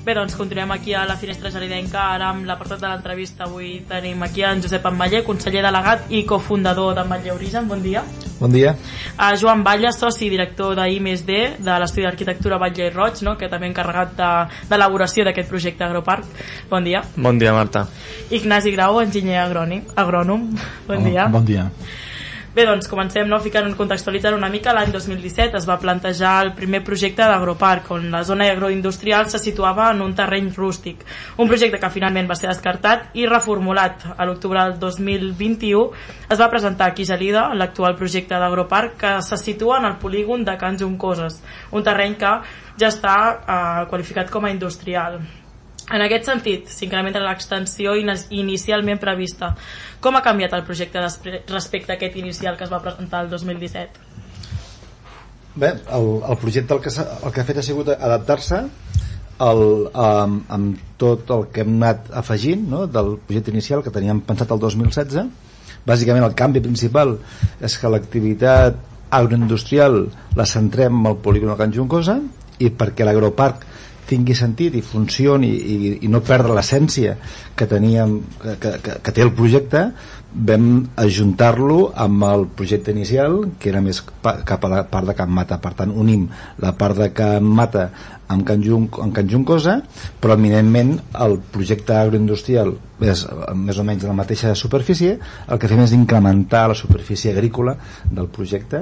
Bé, doncs continuem aquí a la Finestra Gelidenca, ara amb l'apartat de l'entrevista. Avui tenim aquí en Josep Ametller, conseller delegat i cofundador d'Ametller Origen. Bon dia. Bon dia. Joan Batlle, soci i director d'I+D de l'Estudi d'Arquitectura Batlle i Roig, no? Que també encarregat d'elaboració d'aquest projecte Agroparc. Bon dia. Bon dia, Marta. Ignasi Grau, enginyer agrònom. Bon dia. Bon dia. Bé, doncs comencem, no? Contextualitzant una mica. L'any 2017 es va plantejar el primer projecte d'Agroparc, on la zona agroindustrial se situava en un terreny rústic. Un projecte que finalment va ser descartat i reformulat. A l'octubre del 2021 es va presentar aquí a Gelida l'actual projecte d'Agroparc, que se situa en el polígon de Can Juncoses, un terreny que ja està qualificat com a industrial. En aquest sentit, s'incrementa l'extensió inicialment prevista. Com ha canviat el projecte respecte a aquest inicial que es va presentar el 2017? Bé, el projecte el que ha fet ha sigut adaptar-se amb tot el que hem anat afegint, no?, del projecte inicial que teníem pensat el 2016. Bàsicament el canvi principal és que l'activitat agroindustrial la centrem al polígon de Can Juncosa, i perquè l'Agroparc tingui sentit i funcioni i no perdre l'essència que teníem, que té el projecte, vam ajuntar-lo amb el projecte inicial, que era més cap a la part de Can Mata. Per tant, unim la part de Can Mata amb Can Juncosa, però eminentment el projecte agroindustrial és més o menys de la mateixa superfície. El que fem és incrementar la superfície agrícola del projecte,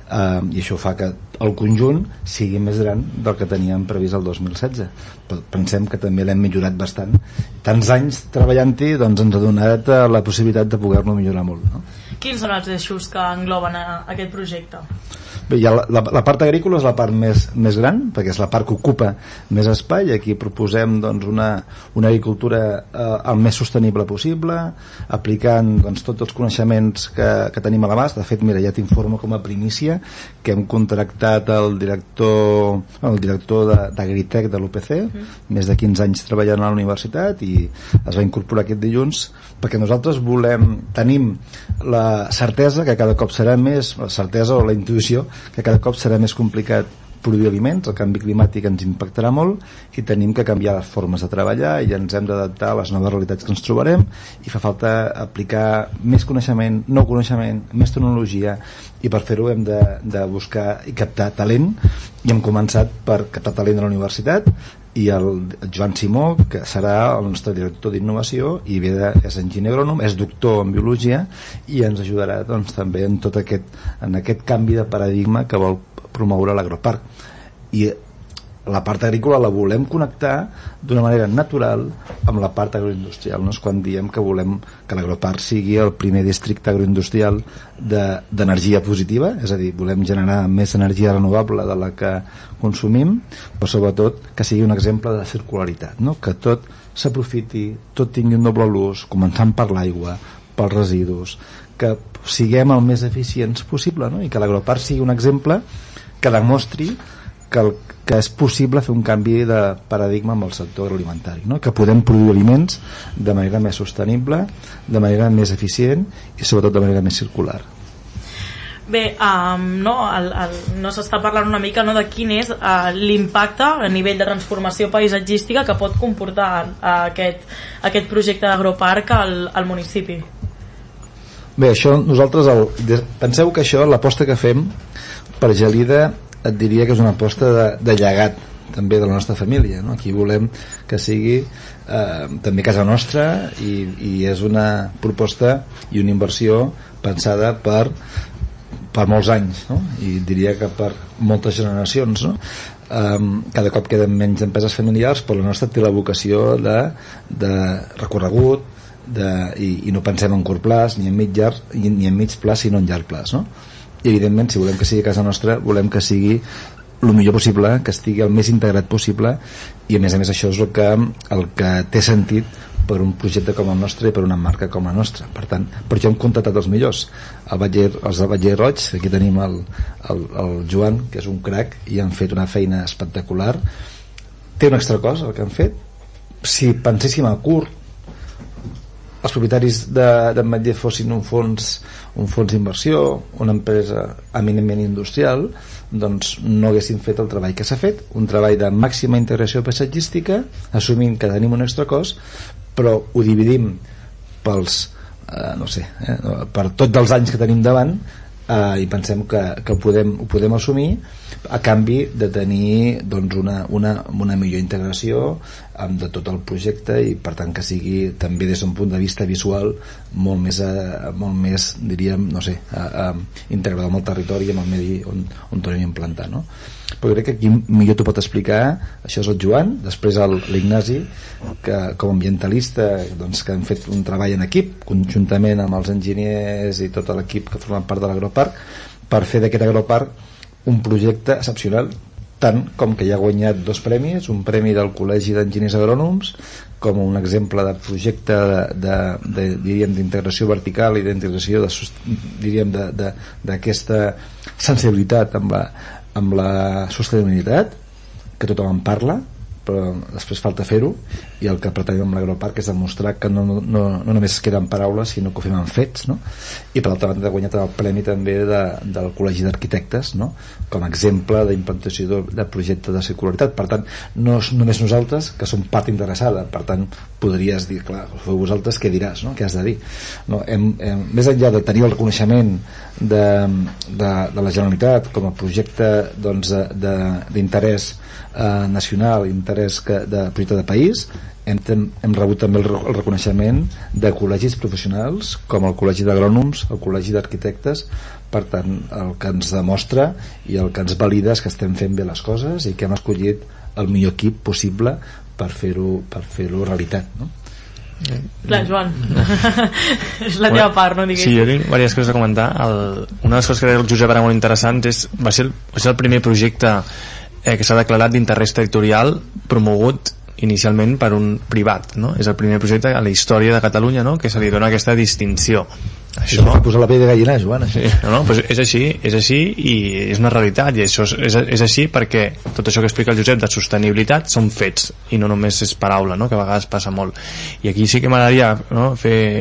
i això fa que el conjunt sigui més gran del que teníem previst el 2016. Però pensem que també l'hem millorat bastant. Tants anys treballant-hi, doncs ens ha donat la possibilitat de poder-lo millorar molt, no? Quins són els eixos que engloben aquest projecte? Bé, ja la part agrícola és la part més gran, perquè és la part que ocupa més espai. Aquí proposem doncs, una agricultura el més sostenible possible, aplicant doncs, tots els coneixements que tenim a l'abast. De fet, mira, ja t'informo com a primícia que hem contractat el director d'Agritec de l'UPC, més de 15 anys treballant a la universitat, i es va incorporar aquest dilluns, perquè nosaltres tenim la certesa que cada cop serà més, la certesa o la intuïció que cada cop serà més complicat produir aliments. El canvi climàtic ens impactarà molt i tenim que canviar les formes de treballar i ens hem d'adaptar a les noves realitats que ens trobarem, i fa falta aplicar més coneixement, nou coneixement, més tecnologia, i per fer-ho hem de buscar i captar talent, i hem començat per captar talent a la universitat, i el Joan Simó, que serà el nostre director d'innovació, i és enginyer agrònom, és doctor en biologia, i ens ajudarà doncs, també en aquest canvi de paradigma que vol promoure l'Agroparc. I la part agrícola la volem connectar d'una manera natural amb la part agroindustrial, no? És quan diem que volem que l'Agroparc sigui el primer districte agroindustrial d'energia positiva, és a dir, volem generar més energia renovable de la que consumim, però sobretot que sigui un exemple de circularitat, no? Que tot s'aprofiti, tot tingui un doble ús, començant per l'aigua, pels residus, que siguem el més eficients possible, no? I que l'Agroparc sigui un exemple que demostri que és possible fer un canvi de paradigma amb el sector agroalimentari, no? Que podem produir aliments de manera més sostenible, de manera més eficient i sobretot de manera més circular. Bé, no s'està parlant una mica, no, de quin és l'impacte a nivell de transformació paisatgística que pot comportar aquest projecte d'Agroparc al municipi. Bé, això nosaltres penseu que això, l'aposta que fem per Gelida, et diria que és una aposta de llegat també de la nostra família, no? Aquí volem que sigui també casa nostra, i és una proposta i una inversió pensada per molts anys, no? I diria que per moltes generacions, no? Cada cop queden menys empreses familiars, però la nostra té la vocació de recorregut, i no pensem en curt plaç ni en mig plaç, sinó en llarg plaç, no? I evidentment, si volem que sigui casa nostra, volem que sigui el millor possible, que estigui el més integrat possible, i a més això és el que té sentit per un projecte com el nostre i per una marca com la nostra. Per tant, per això hem contractat els millors, els de Batlle i Roig. Aquí tenim el Joan, que és un crac, i han fet una feina espectacular. Té un extra cost el que han fet. Si penséssim a curt, els propietaris d'Ametller fossin un fons d'inversió, una empresa eminentment industrial, doncs no haguessin fet el treball que s'ha fet, un treball de màxima integració paisatgística, assumint que tenim un extra cost, però ho dividim pels per tots els anys que tenim davant, i pensem que ho podem assumir a canvi de tenir doncs, una millor integració de tot el projecte, i per tant que sigui també des d'un punt de vista visual molt més diríem, integrador amb el territori i amb el medi on tornem a implantar, no? Però crec que aquí millor t'ho pot explicar. Això és el Joan, després l'Ignasi, que com a ambientalista doncs, que han fet un treball en equip conjuntament amb els enginyers i tot l'equip que formen part de l'agroparc, per fer d'aquest agroparc un projecte excepcional, tant com que ja ha guanyat 2 premis, un premi del Col·legi d'Enginyers Agrònoms com un exemple de projecte diríem d'integració vertical i d'integració diríem d'aquesta sensibilitat amb la sostenibilitat, que tothom en parla però després falta fer-ho, i el que pretenem amb l'agroparc és demostrar que no només es queden paraules sinó que ho fem amb fets, no? I per altra banda ha guanyat el premi també del Col·legi d'Arquitectes, no? Com a exemple d'implantació de projecte de circularitat. Per tant, no és només nosaltres que som part interessada, per tant podries dir, clar, feu vosaltres, què diràs, no? Què has de dir, no? Més enllà de tenir el reconeixement de la Generalitat com a projecte doncs, d'interès nacional, interès de projecte de país, hem rebut també el reconeixement de col·legis professionals com el Col·legi d'Agrònoms, el Col·legi d'Arquitectes. Per tant, el que ens demostra i el que ens valida és que estem fent bé les coses i que hem escollit el millor equip possible per fer-ho realitat, no? Clar, Joan, és la teva part, no diguéssim. Sí, jo tinc diverses coses a comentar. Una de les coses que deia el Josep era molt interessant va ser el primer projecte que s'ha declarat d'interès territorial promogut inicialment per un privat, no? És el primer projecte a la història de Catalunya, no?, que se li dona aquesta distinció. Això m'ha posat la pell de gallina, Joan. Sí, pues és així i és una realitat, i això és així perquè tot això que explica el Josep de sostenibilitat són fets i no només és paraula, no?, que a vegades passa molt. I aquí sí que m'agradaria, no?,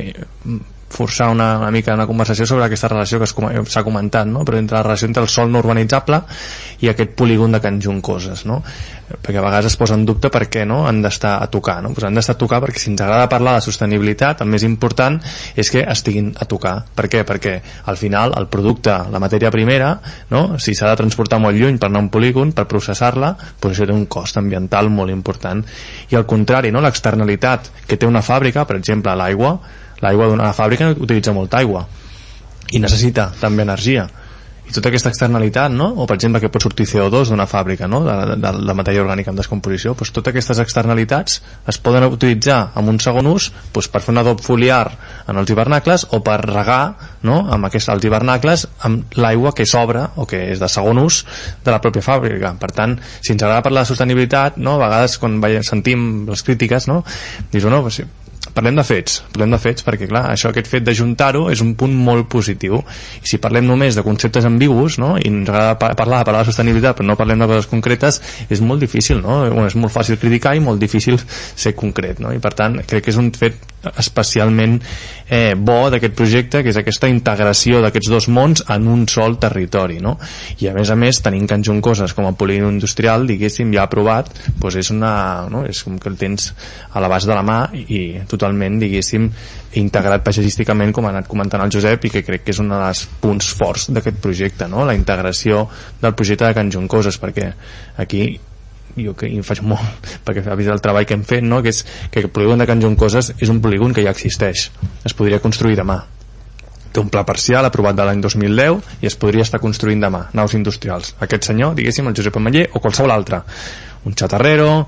forçar una mica una conversació sobre aquesta relació que s'ha comentat, no?, però entre la relació entre el sòl no urbanitzable i aquest polígon de Can Junquoses, no?, perquè a vegades es posa en dubte per què, no?, han d'estar a tocar, no? Pues han d'estar a tocar perquè si ens agrada parlar de sostenibilitat, el més important és que estiguin a tocar. Per què? Perquè al final el producte, la matèria primera, no?, si s'ha de transportar molt lluny per anar a un polígon, per processar-la, pues això té un cost ambiental molt important. I al contrari, no?, l'externalitat que té una fàbrica, per exemple l'aigua d'una fàbrica utilitza molta aigua i necessita també energia, i tota aquesta externalitat, no?, o per exemple que pot sortir CO2 d'una fàbrica, no?, de matèria orgànica en descomposició, doncs totes aquestes externalitats es poden utilitzar amb un segon ús, doncs per fer un adob foliar en els hivernacles o per regar, no?, amb els hivernacles amb l'aigua que sobra o que és de segon ús de la pròpia fàbrica. Per tant, si ens agrada parlar de sostenibilitat, no?, a vegades quan sentim les crítiques, no?, dius, no, pues sí, parlem de fets perquè clar, aquest fet d'ajuntar-ho és un punt molt positiu, i si parlem només de conceptes ambigus, no?, i ens agrada parlar de sostenibilitat però no parlem de coses concretes, és molt difícil, no? És molt fàcil criticar i molt difícil ser concret, no? I per tant crec que és un fet especialment bo d'aquest projecte, que és aquesta integració d'aquests dos mons en un sol territori, no? I a més tenint Can Junquoses com a polígon industrial, diguéssim, ja aprovat, doncs és és com que el tens a l'abast de la mà i totalment, diguéssim, integrat paisatgísticament, com ha anat comentant el Josep, i que crec que és un dels punts forts d'aquest projecte, no?, la integració del projecte de Can Junquoses, perquè aquí jo que hi faig molt, perquè ha vist el treball que hem fet, no?, que és que el polígon de Can Junquoses és un polígon que ja existeix, es podria construir demà, té un pla parcial aprovat de l'any 2010 i es podria estar construint demà, naus industrials. Aquest senyor, diguéssim, el Josep Ametller o qualsevol altre, un xatarrero,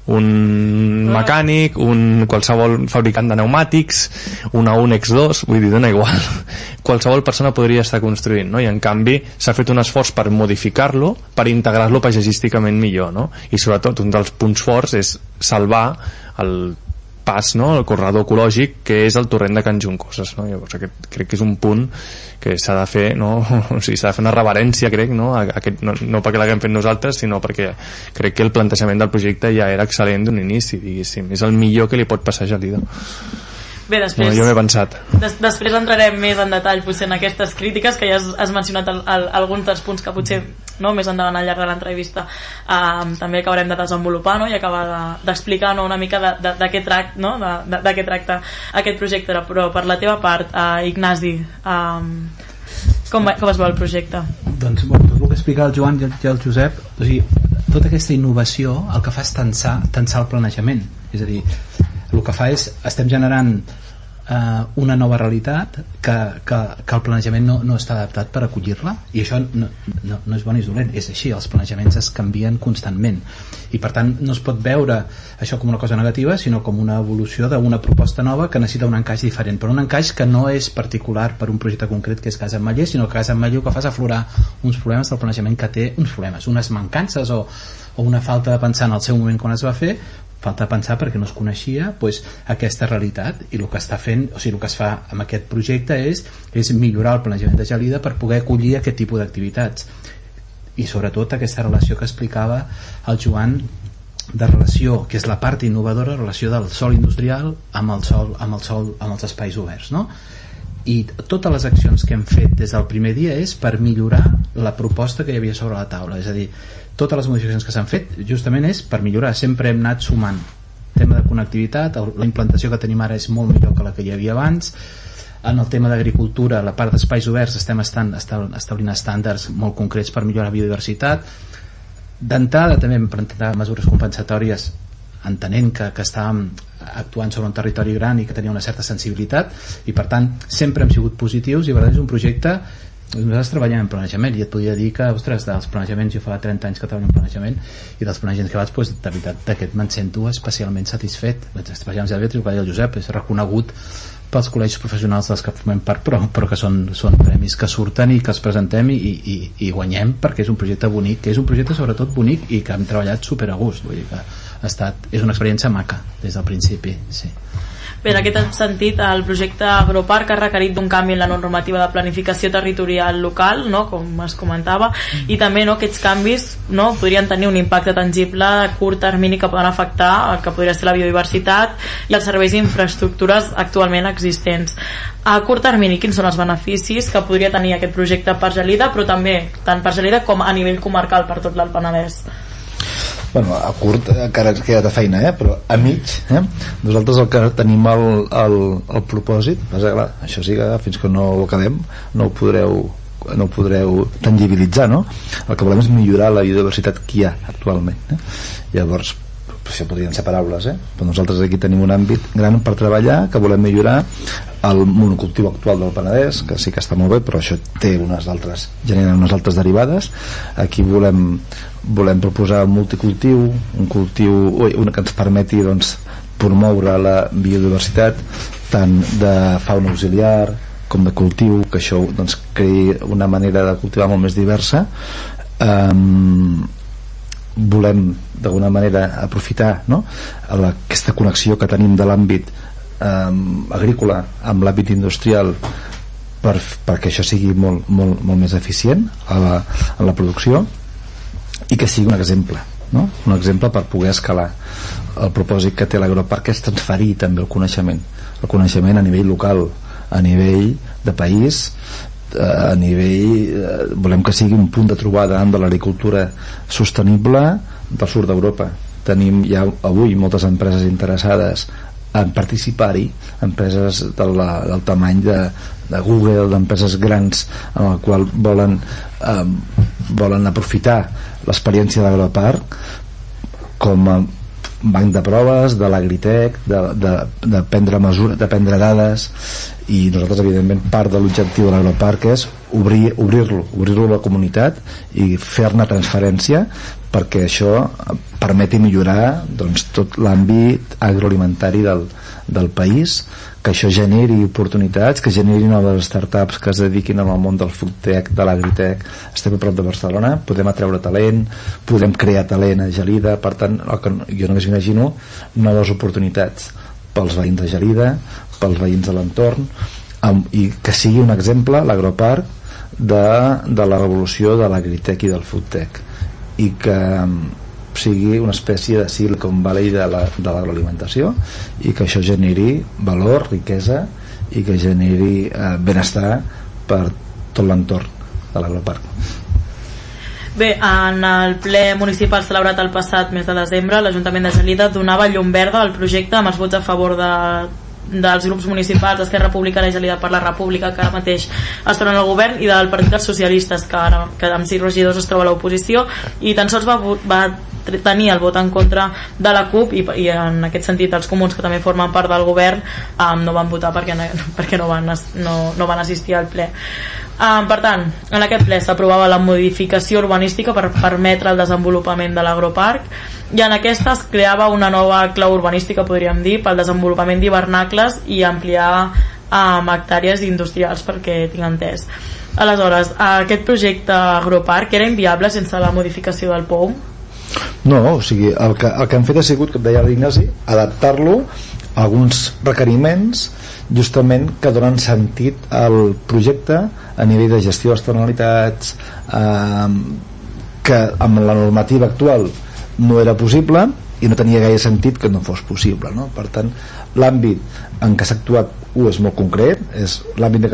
un mecànic, un qualsevol fabricant de pneumàtics, una UNEX 2, vull dir, dona igual, qualsevol persona podria estar construint, no? I en canvi s'ha fet un esforç per modificar-lo, per integrar-lo paisatgísticament millor, no? I sobretot un dels punts forts és salvar el pas, no?, el corredor ecològic que és el torrent de Can Junquoses, no? Llavors crec que és un punt que s'ha de fer, no? O sigui, s'ha de fer una reverència, crec, no? No perquè l'haguem fet nosaltres, sinó perquè crec que el plantejament del projecte ja era excel·lent d'un inici, diguéssim, és el millor que li pot passar a Gelida. Bé, després, jo m'he pensat. Després entrarem més en detall potser en aquestes crítiques, que ja has mencionat alguns dels punts que potser més endavant al llarg de l'entrevista també acabarem de desenvolupar i acabar d'explicar una mica de què tracta aquest projecte. Però per la teva part, Ignasi, com es veu el projecte? Doncs tot el que explica el Joan i el Josep, o sigui, tota aquesta innovació el que fa és tensar el planejament, és a dir, el que fa és estem generant una nova realitat que el planejament no està adaptat per acollir-la, i això no és bon ni és dolent, és així, els planejaments es canvien constantment i per tant no es pot veure això com una cosa negativa, sinó com una evolució d'una proposta nova que necessita un encaix diferent, però un encaix que no és particular per un projecte concret que és Casa Ametller, sinó que Casa Ametller el que fa és aflorar uns problemes del planejament que té uns problemes, unes mancances o una falta de pensar en el seu moment quan es va fer, falta pensar perquè no es coneixia aquesta realitat, i el que està fent, o sigui, el que es fa amb aquest projecte és millorar el planejament de Gelida per poder acollir aquest tipus d'activitats, i sobretot aquesta relació que explicava el Joan de relació, que és la part innovadora, relació del sòl industrial amb els espais oberts, no? I totes les accions que hem fet des del primer dia és per millorar la proposta que hi havia sobre la taula, és a dir, totes les modificacions que s'han fet justament és per millorar, sempre hem anat sumant tema de connectivitat, la implantació que tenim ara és molt millor que la que hi havia abans. En el tema d'agricultura, la part d'espais oberts, estem establint estàndards molt concrets per millorar la biodiversitat. D'entrada també hem plantat mesures compensatòries entenent que estàvem actuant sobre un territori gran i que tenia una certa sensibilitat, i per tant sempre hem sigut positius, i per tant és un projecte. Nosaltres treballem en planejament i et podria dir que, ostres, dels planejaments, jo fa 30 anys que treballo en planejament, i dels planejaments que vaig, de veritat, d'aquest me'n sento especialment satisfet. Especialment el que deia el Josep, és reconegut pels col·legis professionals dels que formem part, però que són premis que surten i que els presentem i guanyem, perquè és un projecte bonic, que és un projecte sobretot bonic i que hem treballat super a gust, vull dir que és una experiència maca des del principi, sí. Bé, en aquest sentit, el projecte Agroparc ha requerit d'un canvi en la normativa de planificació territorial local, com es comentava, i també aquests canvis podrien tenir un impacte tangible a curt termini que poden afectar el que podria ser la biodiversitat i els serveis i infraestructures actualment existents. A curt termini, quins són els beneficis que podria tenir aquest projecte per Gelida, però també tant per Gelida com a nivell comarcal per tot l'Alt Penedès? Bueno, a curt encara ens queda de feina, però a mig nosaltres el que tenim el propòsit, clar, això sí que fins que no ho acabem no ho podreu tangibilitzar, no? El que volem és millorar la biodiversitat que hi ha actualment, llavors això podrien ser paraules, però nosaltres aquí tenim un àmbit gran per treballar, que volem millorar el monocultiu actual del Penedès, que sí que està molt bé, però això té genera unes altres derivades. Aquí volem proposar un multicultiu, un cultiu que ens permeti promoure la biodiversitat tant de fauna auxiliar com de cultiu, que això creï una manera de cultivar molt més diversa. Volem d'alguna manera aprofitar aquesta connexió que tenim de l'àmbit agrícola amb l'àmbit industrial perquè això sigui molt més eficient en la producció i que sigui un exemple per poder escalar. El propòsit que té l'Agroparc és transferir també el coneixement a nivell local, a nivell de país, a nivell volem que sigui un punt de trobada de l'agricultura sostenible del sud d'Europa. Tenim ja avui moltes empreses interessades en participar-hi, empreses del tamany de Google, d'empreses grans en el qual volen aprofitar l'experiència de l'Agroparc com a banc de proves de l'Agritec, de prendre mesures, de prendre dades, i nosaltres evidentment part de l'objectiu de l'Agroparc és obrir-lo a la comunitat i fer-ne transferència perquè això permeti millorar tot l'àmbit agroalimentari del país, que això generi oportunitats, que generi noves startups que es dediquin al món del foodtech, de l'agritech. Estem a prop de Barcelona, podem atreure talent, podem crear talent a Gelida, per tant jo només m'imagino noves oportunitats pels veïns de Gelida, pels veïns de l'entorn, i que sigui un exemple l'Agroparc de la revolució de l'agritech i del foodtech, i que sigui una espècie de Silicon Valley de l'agroalimentació, i que això generi valor, riquesa, i que generi benestar per tot l'entorn de l'agroparc. Bé, en el ple municipal celebrat el passat mes de desembre, l'Ajuntament de Gelida donava llum verda al projecte amb els vots a favor dels grups municipals d'Esquerra Republicana i Gelida per la República, que ara mateix es troben al govern, i del Partit dels Socialistes, que amb 6 regidors es troba a l'oposició, i tan sols va tenir el vot en contra de la CUP, i en aquest sentit els comuns, que també formen part del govern, no van votar perquè no van assistir al ple. Per tant, en aquest ple s'aprovava la modificació urbanística per permetre el desenvolupament de l'agroparc, i en aquesta es creava una nova clau urbanística, podríem dir, pel desenvolupament d'hivernacles i ampliar hectàrees industrials, perquè tinc entès. Aleshores, aquest projecte agroparc era inviable sense la modificació del POUM? No, o sigui, el que han fet ha sigut, com deia l'Ignasi, adaptar-lo a alguns requeriments justament que donen sentit al projecte a nivell de gestió d'externalitats, que amb la normativa actual no era possible i no tenia gaire sentit que no fos possible, no? Per tant, l'àmbit en què s'ha actuat és molt concret, és l'àmbit de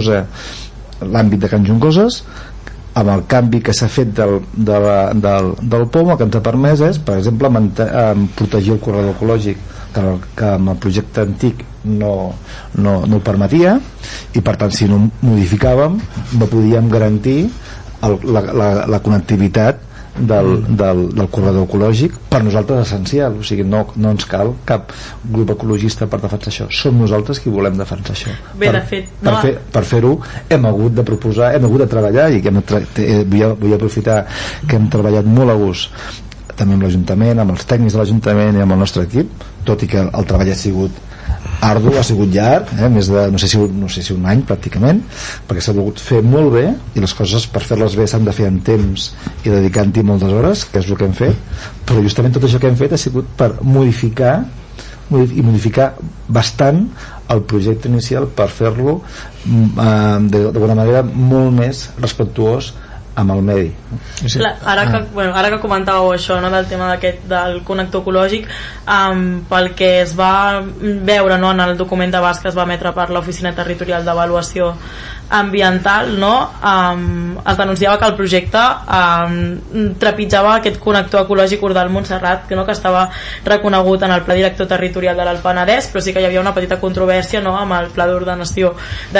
Can Junquoses, amb el canvi que s'ha fet del POM. El que ens ha permès és, per exemple, protegir el corredor ecològic, que amb el projecte antic no ho permetia, i per tant, si no modificàvem, no podíem garantir la connectivitat del corredor ecològic, per nosaltres essencial. O sigui, no ens cal cap grup ecologista per defensar això, som nosaltres qui volem defensar això. Bé, de fet, per fer-ho hem hagut de proposar, hem hagut de treballar, i vull aprofitar que hem treballat molt a gust també amb l'Ajuntament, amb els tècnics de l'Ajuntament i amb el nostre equip, tot i que el treball ha sigut ardu, ha sigut llarg, més de no sé si un any pràcticament, perquè s'ha volgut fer molt bé, i les coses per fer-les bé s'han de fer en temps i dedicant-hi moltes hores, que és el que hem fet. Però justament tot això que hem fet ha sigut per modificar bastant el projecte inicial, per fer-lo d'alguna manera molt més respectuós amb el medi. Sí. Ara que comentàveu això, no, del tema del connector ecològic, pel que es va veure, no, en el document d'abast que es va emetre per l'Oficina Territorial d'Avaluació Ambiental, no, es denunciava que el projecte trepitjava aquest connector ecològic Ordal-Montserrat, que estava reconegut en el Pla Director Territorial de l'Alt Penedès, però sí que hi havia una petita controvèrsia, no, amb el Pla d'Ordenació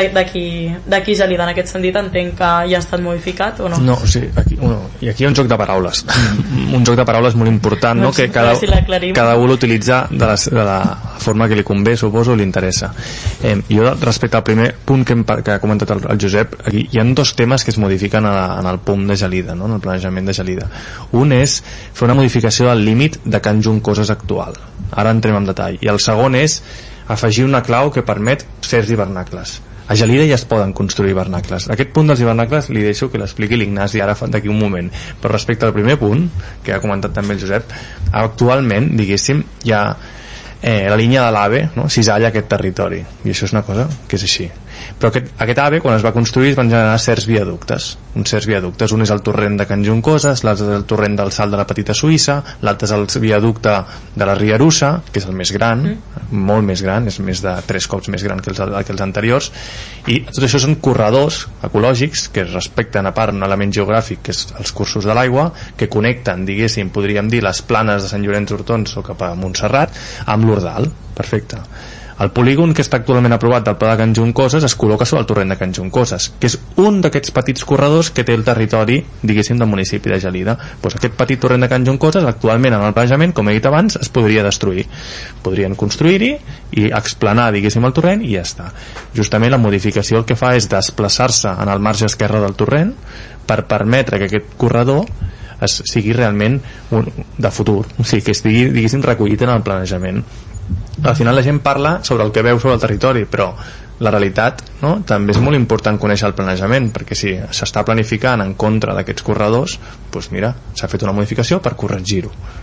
d'aquí Gelida. En aquest sentit entenc que ja ha estat modificat, o no? No, sí, aquí hi ha un joc de paraules un joc de paraules molt important, no? Que cada un l'utilitza de la forma que li convé, suposo, li interessa. Jo, respecte al primer punt que ha comentat el Josep, aquí hi ha 2 temes que es modifiquen en el POM de Gelida, no? En el planejament de Gelida. Un és fer una modificació del límit de Can Junquoses actual, ara entrem en detall, i el segon és afegir una clau que permet certs hivernacles. A Gelida ja es poden construir hivernacles. Aquest punt dels hivernacles li deixo que l'expliqui l'Ignasi ara d'aquí un moment. Però respecte al primer punt, que ha comentat també el Josep, actualment, diguéssim, hi ha la línia de l'AVE, no? Cisalla aquest territori, i això és una cosa que és així. Però aquest AVE, quan es va construir, es van generar certs viaductes. Un és el torrent de Can Junquoses, l'altre és el torrent del Salt de la Petita Suïssa, l'altre és el viaducte de la Rierussa, que és el més gran, molt més gran, és més de 3 cops més gran que els anteriors, i tot això són corredors ecològics que respecten a part un element geogràfic, que és els cursos de l'aigua, que connecten, diguéssim, podríem dir, les planes de Sant Llorenç d'Hortons o cap a Montserrat amb l'Ordal. Perfecte. El polígon que està actualment aprovat del Pla de Can Junquoses es col·loca sobre el torrent de Can Junquoses, que és un d'aquests petits corredors que té el territori, diguéssim, del municipi de Gelida. Doncs aquest petit torrent de Can Junquoses, actualment en el planejament, com he dit abans, es podria destruir. Podrien construir-hi i explanar, diguéssim, el torrent, i ja està. Justament la modificació el que fa és desplaçar-se en el marge esquerre del torrent per permetre que aquest corredor sigui realment de futur, o sigui, que estigui, diguéssim, recollit en el planejament. Al final la gent parla sobre el que veu sobre el territori, però la realitat, no? També és molt important conèixer el planejament, perquè si s'està planificant en contra d'aquests corredors, doncs mira, s'ha fet una modificació per corregir-ho.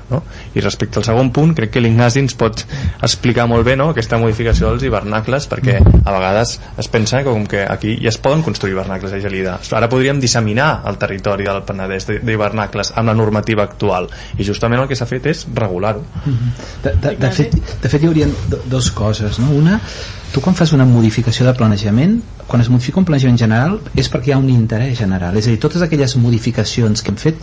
no? I respecte al segon punt, crec que l'Ignasi ens pot explicar molt bé, no?, aquesta modificació dels hivernacles, perquè a vegades es pensa que com que aquí ja es poden construir hivernacles a Gelida, ara podríem disseminar el territori del Penedès d'hivernacles amb la normativa actual, i justament el que s'ha fet és regular-ho. De fet hi haurien dues coses, no? Una, tu quan fas una modificació de planejament, quan es modifica un planejament general és perquè hi ha un interès general, és a dir, totes aquelles modificacions que hem fet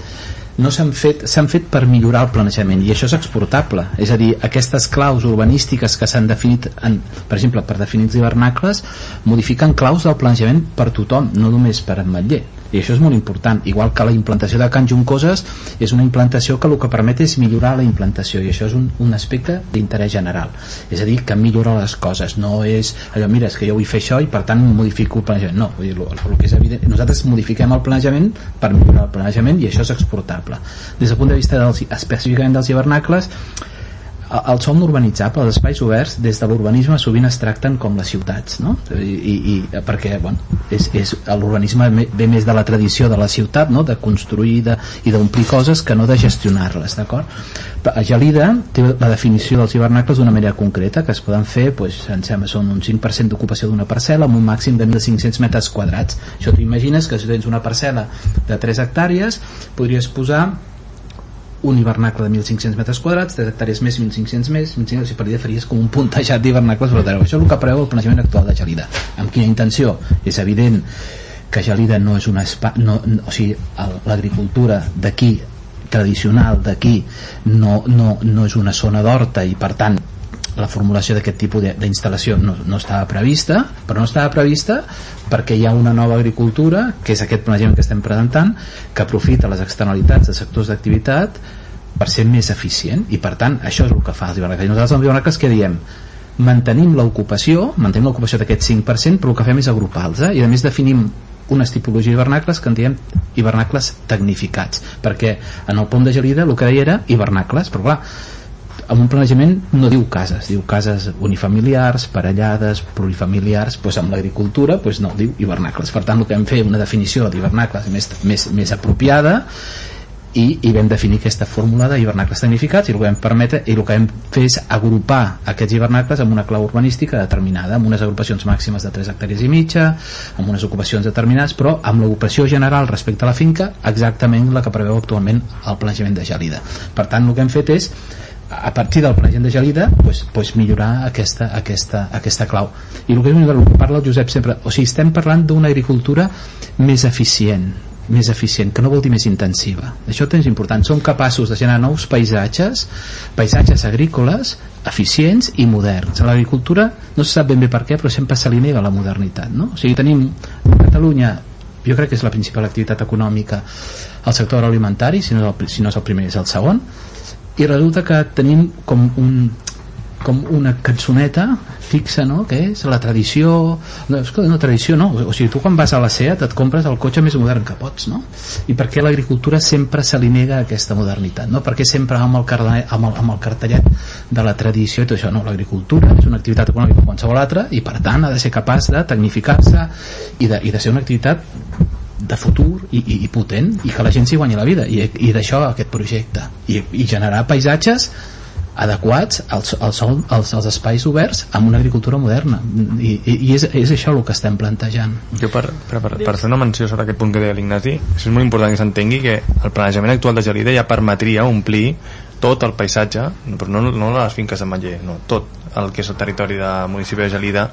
s'han fet per millorar el planejament, i això és exportable, és a dir, aquestes claus urbanístiques que s'han definit per exemple, per definir els hivernacles, modifiquen claus del planejament per tothom, no només per Ametller, i això és molt important, igual que la implantació de Can Juncoses és una implantació que el que permet és millorar la implantació, i això és un aspecte d'interès general, és a dir, que millora les coses, no és allò, mira, és que jo vull fer això i per tant modifico el planejament, no, vull dir, el que és evident, nosaltres modifiquem el planejament per millorar el planejament, i això és exportable. Des del punt de vista específicament dels hivernacles, el sòl no urbanitzable, els espais oberts des de l'urbanisme sovint es tracten com les ciutats, no? I perquè bueno, l'urbanisme ve més de la tradició de la ciutat, no? De construir i d'omplir coses que no de gestionar-les, d'acord? A Gelida té la definició dels hivernacles d'una manera concreta, que es poden fer, doncs, em sembla, són un 5% d'ocupació d'una parcel·la amb un màxim de 1.500 metres quadrats. Això t'imagines que si tens una parcel·la de 3 hectàrees podries posar un hivernacle de 1.500 metres quadrats, 3 hectàrees més, 1.500 més, 1.500, si per dir faries com un puntejat d'hivernacles, això és el que preveu el planejament actual de Gelida. Amb quina intenció? És evident que Gelida no és una o sigui, l'agricultura d'aquí, tradicional d'aquí, no és una zona d'horta, i per tant la formulació d'aquest tipus d'instal·lació no estava prevista, però no estava prevista perquè hi ha una nova agricultura, que és aquest planejament que estem presentant, que aprofita les externalitats de sectors d'activitat per ser més eficient, i per tant això és el que fa els hivernacles. I nosaltres als hivernacles què diem? Mantenim l'ocupació d'aquest 5%, però el que fem és agrupar-los, i a més definim unes tipologies d'hivernacles que en diem hivernacles tecnificats, perquè en el pont de Gelida el que deia era hivernacles, però clar, amb un planejament no diu cases unifamiliars, parellades, plurifamiliars, doncs amb l'agricultura no diu hivernacles. Per tant, el que vam fer una definició d'hivernacles més apropiada, i vam definir aquesta fórmula d'hivernacles tecnificats, i el que vam fer és agrupar aquests hivernacles amb una clau urbanística determinada, amb unes agrupacions màximes de 3 hectàrees i mitja, amb unes ocupacions determinades, però amb l'ocupació general respecte a la finca exactament la que preveu actualment el planejament de Gelida. Per tant, el que hem fet és, a partir del planejament de Gelida, millorar aquesta clau. I el que parla el Josep sempre, o sigui, estem parlant d'una agricultura més eficient, que no vol dir més intensiva. Això és important. Som capaços de generar nous paisatges agrícoles eficients i moderns. A l'agricultura no se sap ben bé per què, però sempre se li nega la modernitat, no? O sigui, tenim a Catalunya, jo crec que és la principal activitat econòmica, el sector agroalimentari, si no és el primer és el segon, i resulta que tenim com una cançoneta fixa, no?, que és la tradició. No, tradició no, o sigui, tu quan vas a la SEAT et compres el cotxe més modern que pots, no? I per què l'agricultura sempre se li nega aquesta modernitat, no? Perquè sempre amb el cartellet de la tradició i tot això, no? L'agricultura és una activitat econòmica com qualsevol altra, i per tant ha de ser capaç de tecnificar-se i de ser una activitat de futur i potent, i que la gent s'hi guanyi la vida, i d'això aquest projecte, i generar paisatges adequats als espais oberts amb una agricultura moderna, i és això el que estem plantejant. Jo per fer una menció sobre aquest punt que deia l'Ignasi, és molt important que s'entengui que el planejament actual de Gelida ja permetria omplir tot el paisatge, però no les finques d'Ametller, no, tot el que és el territori del municipi de Gelida,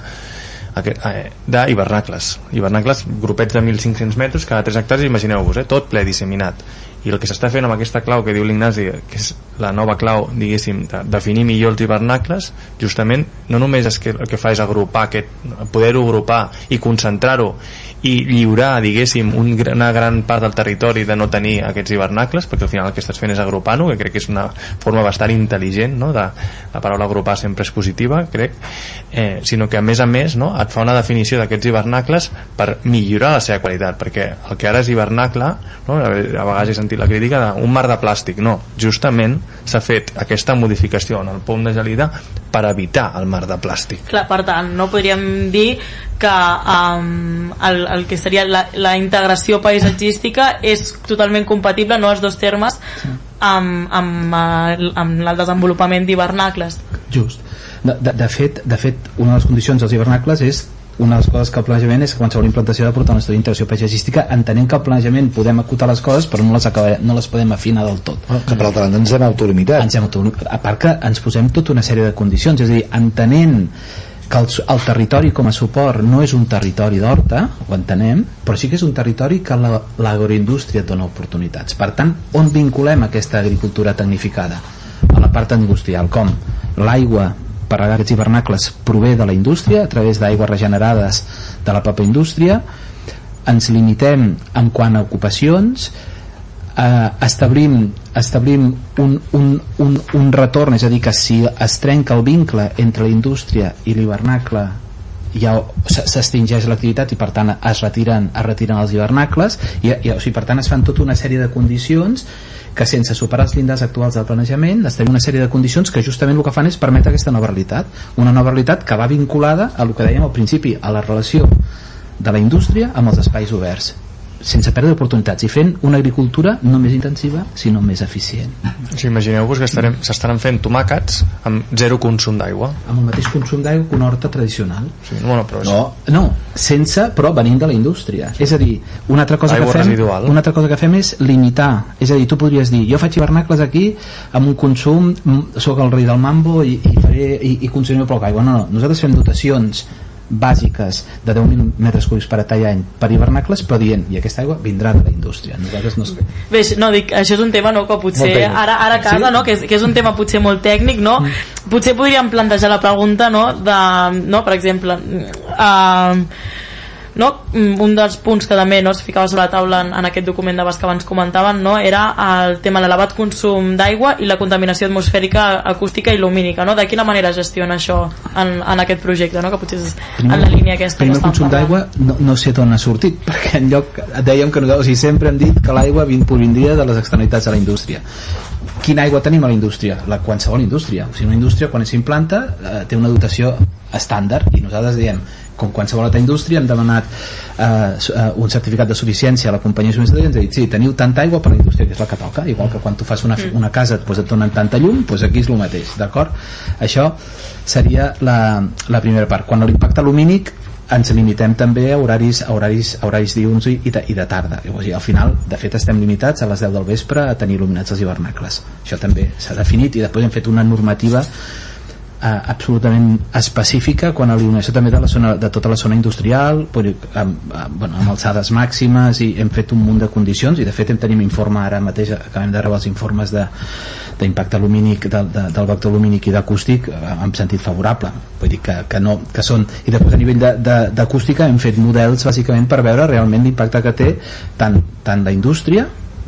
d'hivernacles, grupets de 1.500 metres cada 3 hectàrees, imagineu-vos, tot ple disseminat. I el que s'està fent amb aquesta clau que diu l'Ignasi, que és la nova clau, diguéssim, de definir millor els hivernacles, justament no només és que el que fa és agrupar poder-ho agrupar i concentrar-ho i lliurar, diguéssim, una gran part del territori de no tenir aquests hivernacles, perquè al final el que estàs fent és agrupar-ho, que crec que és una forma bastant intel·ligent, no? La paraula agrupar sempre és positiva, crec, sinó que a més, no? Et fa una definició d'aquests hivernacles per millorar la seva qualitat, perquè el que ara és hivernacle, no? A vegades he sentit la crítica d'un mar de plàstic, no, justament s'ha fet aquesta modificació en el pont de Gelida per evitar el mar de plàstic. Clar, per tant, no podríem dir que el que seria la integració paisatgística és totalment compatible, no els dos termes, amb el desenvolupament d'hivernacles. Just. De fet, una de les condicions dels hivernacles és, una de les coses que el planejament és que qualsevol implantació ha de portar una estudi d'integració paisatgística, entenent que el planejament podem acotar les coses però no les podem afinar del tot. Que per altra banda ens hem autolimitat. A part que ens posem tota una sèrie de condicions, és a dir, entenent que el territori com a suport no és un territori d'horta, ho entenem, però sí que és un territori que l'agroindústria et dona oportunitats. Per tant, on vinculem aquesta agricultura tecnificada? A la part industrial, com l'aigua per regar aquests hivernacles prové de la indústria a través d'aigües regenerades de la pròpia indústria. Ens limitem en quant a ocupacions, establim un retorn, és a dir, que si es trenca el vincle entre la indústria i l'hivernacle ja s'extingeix l'activitat i per tant es retiren els hivernacles o sigui, per tant es fan tota una sèrie de condicions que sense superar els llindars actuals del planejament estem una sèrie de condicions que justament el que fan és permetre aquesta nova realitat, una nova realitat que va vinculada a el que dèiem al principi, a la relació de la indústria amb els espais oberts, sense perdre oportunitats i fent una agricultura no més intensiva sinó més eficient. Sí, imagineu-vos que s'estaran fent tomàquets amb zero consum d'aigua, amb el mateix consum d'aigua que una horta tradicional. Sí, bueno, però però venint de la indústria, és a dir, una altra cosa que fem és limitar, és a dir, tu podries dir, jo faig hivernacles aquí amb un consum, sóc el rei del mambo i consumiré poca aigua. No, nosaltres fem dotacions bàsiques de 10.000 metres cúbics per hectàrea any per hivernacles, però dient, i aquesta aigua vindrà de la indústria. Nosaltres no... Bé, no, dic, això és un tema que potser ara a casa, sí? Que és un tema potser molt tècnic, no? Potser podríem plantejar la pregunta, per exemple, un dels punts que també es ficava sobre la taula en aquest document de base que abans comentaven, era el tema de l'elevat consum d'aigua i la contaminació atmosfèrica, acústica i lumínica, de quina manera gestiona això en aquest projecte, que potser és en la línia aquesta que estan parlant. El consum d'aigua no sé d'on ha sortit, perquè enlloc dèiem que nosaltres sempre hem dit que l'aigua vindria de les externalitats de la indústria. Quina aigua tenim a la indústria? Qualsevol indústria. O sigui, una indústria quan s'implanta té una dotació estàndard i nosaltres diem, com qualsevol altra indústria, hem demanat un certificat de suficiència a la companyia subministradora i ens ha dit, sí, teniu tanta aigua per la indústria, que és la que toca, igual que quan tu fas una casa et donen tanta llum, doncs aquí és el mateix, d'acord? Això seria la primera part. Quan a l'impacte lumínic ens limitem també a horaris diürns i de tarda. O sigui, al final, de fet, estem limitats a les 10 del vespre a tenir il·luminats els hivernacles. Això també s'ha definit i després hem fet una normativa absolutament específica quan a l'il·luminació també de tota la zona industrial, amb alçades màximes, i hem fet un munt de condicions i de fet tenim informe ara mateix, acabem de rebre els informes d'impacte lumínic del vector lumínic i d'acústic en sentit favorable, vull dir que són, i després a nivell d'acústica hem fet models bàsicament per veure realment l'impacte que té tant la indústria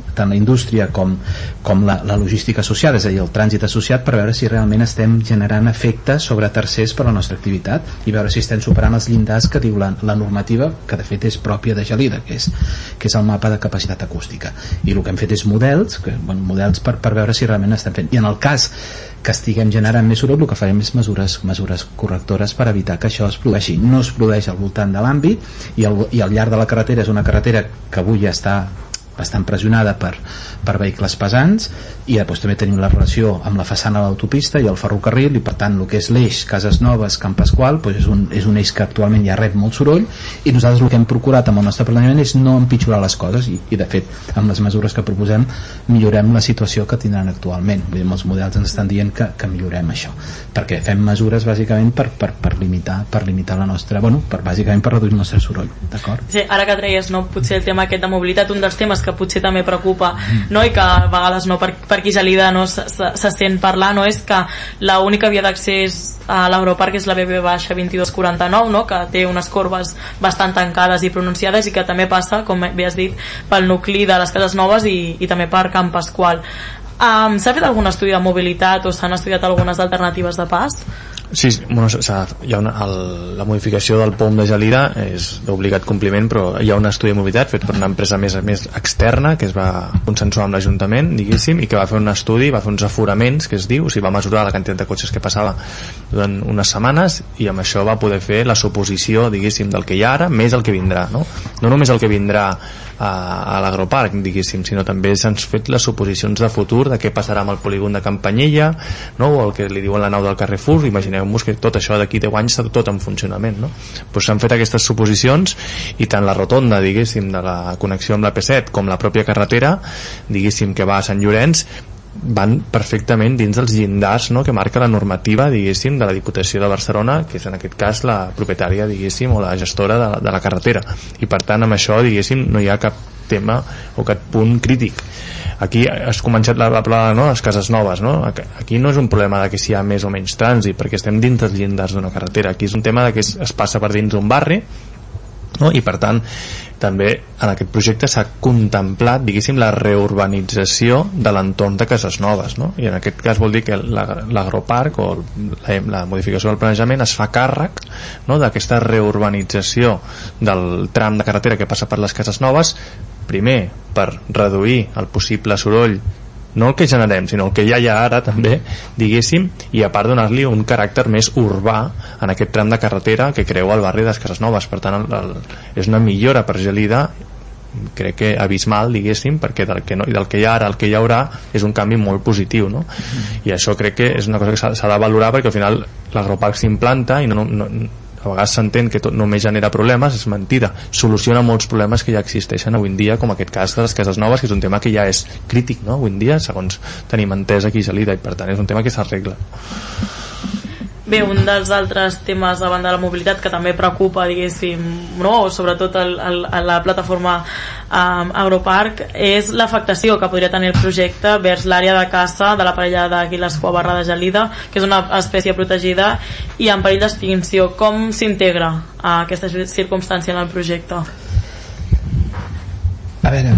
com la logística associada, és a dir, el trànsit associat, per veure si realment estem generant efectes sobre tercers per a la nostra activitat i veure si estem superant els llindars que diu la normativa, que de fet és pròpia de Gelida, que és el mapa de capacitat acústica. I el que hem fet és models per veure si realment estem fent. I en el cas que estiguem generant més soroll, el que farem és mesures correctores per evitar que això es produeixi. No es produeix al voltant de l'àmbit i al llarg de la carretera, és una carretera que avui ja està bastant pressionada per vehicles pesants, i després també tenim la relació amb la façana de l'autopista i el ferrocarril, i per tant el que és l'eix Cases Noves, Camp Pasqual, és un eix que actualment ja rep molt soroll, i nosaltres el que hem procurat amb el nostre planejament és no empitjorar les coses, i de fet amb les mesures que proposem millorem la situació que tindran actualment. Vull dir, els models ens estan dient que millorem això, perquè fem mesures bàsicament per limitar la nostra, bàsicament per reduir el nostre soroll, d'acord? Sí, ara que treies potser el tema aquest de mobilitat, un dels temes que potser també preocupa, i que a vegades per aquí Gelida se sent parlar, és que l'única via d'accés a l'Agroparc és la BB-2249, que té unes corbes bastant tancades i pronunciades, i que també passa, com bé has dit, pel nucli de les Cases Noves i també per Camp Pasqual. S'ha fet algun estudi de mobilitat o s'han estudiat algunes alternatives de pas? Sí, bueno, hi ha la modificació del POM de Gelida és d'obligat compliment, però hi ha un estudi de mobilitat fet per una empresa més externa que es va consensuar amb l'Ajuntament, diguéssim, i que va fer un estudi, va fer uns aforaments, que es diu, o sigui, va mesurar la quantitat de cotxes que passava durant unes setmanes, i amb això va poder fer la suposició, diguéssim, del que hi ha ara, més el que vindrà, no només el que vindrà a l'agroparc, diguéssim, sinó també s'han fet les suposicions de futur de què passarà amb el polígon de Campanyella, no? O el que li diuen la nau del Carrefour. Imagineu-vos que tot això d'aquí 10 anys està tot en funcionament, no? Pues s'han fet aquestes suposicions, i tant la rotonda, diguéssim, de la connexió amb la P7 com la pròpia carretera, diguéssim, que va a Sant Llorenç, van perfectament dins dels llindars, no?, que marca la normativa, diguéssim, de la Diputació de Barcelona, que és en aquest cas la propietària, diguéssim, o la gestora de la carretera, i per tant amb això, diguéssim, no hi ha cap tema o cap punt crític. Aquí has començat la plana, no?, les cases noves, no? Aquí no és un problema de que si hi ha més o menys trànsit, perquè estem dins dels llindars d'una carretera. Aquí és un tema de que es passa per dins d'un barri, no? I per tant també en aquest projecte s'ha contemplat, diguéssim, la reurbanització de l'entorn de cases noves, no? I en aquest cas vol dir que l'agroparc o la modificació del planejament es fa càrrec, no?, d'aquesta reurbanització del tram de carretera que passa per les cases noves, primer per reduir el possible soroll, no el que generem, sinó el que ja hi ha ara també, diguéssim, i a part donar-li un caràcter més urbà en aquest tram de carretera que creua el barri de les Cases Noves. Per tant, és una millora per Gelida, crec que abismal, diguéssim, perquè del que hi ha ara al que hi haurà és un canvi molt positiu, no? I això crec que és una cosa que s'ha de valorar, perquè al final l'agroparc s'implanta i a vegades s'entén que tot només genera problemes. És mentida, soluciona molts problemes que ja existeixen avui en dia, com aquest cas de les cases noves, que és un tema que ja és crític, no?, avui en dia, segons tenim entès aquí a Gelida, i per tant és un tema que s'arregla. Bé, un dels altres temes davant de la mobilitat que també preocupa, diguéssim, no? Sobretot a la plataforma Agroparc, és l'afectació que podria tenir el projecte vers l'àrea de caça de la parella d'Aguilascua Barra de Gelida, que és una espècie protegida i en perill d'extinció. Com s'integra aquesta circumstància en el projecte? A veure,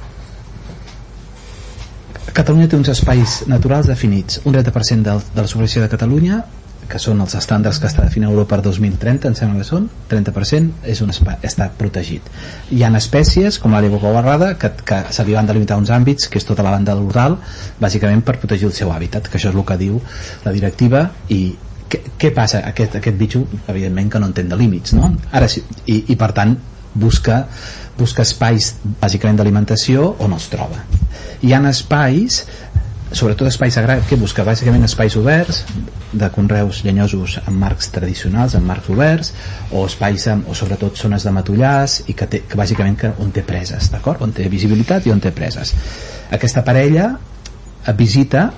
Catalunya té uns espais naturals definits, un 30% de la superfície de Catalunya, que són els estàndards que està definint Europa per 2030, em sembla que són 30%, és un espai, està protegit. Hi ha espècies com l'Aguilascua Barrada que se li van delimitar uns àmbits, que és tota la banda de l'Urdal, bàsicament per protegir el seu hàbitat, que això és el que diu la directiva. I què passa? Aquest bitxo, evidentment que no entén de límits, no? Ara sí, i per tant busca espais bàsicament d'alimentació on els troba. Hi ha espais, sobretot espais agràrics, que busca bàsicament espais oberts de conreus llenyosos en marcs tradicionals, en marcs oberts, o espais o sobretot zones de matollars, i que bàsicament on té preses, d'acord? On té visibilitat i on té preses. Aquesta parella visita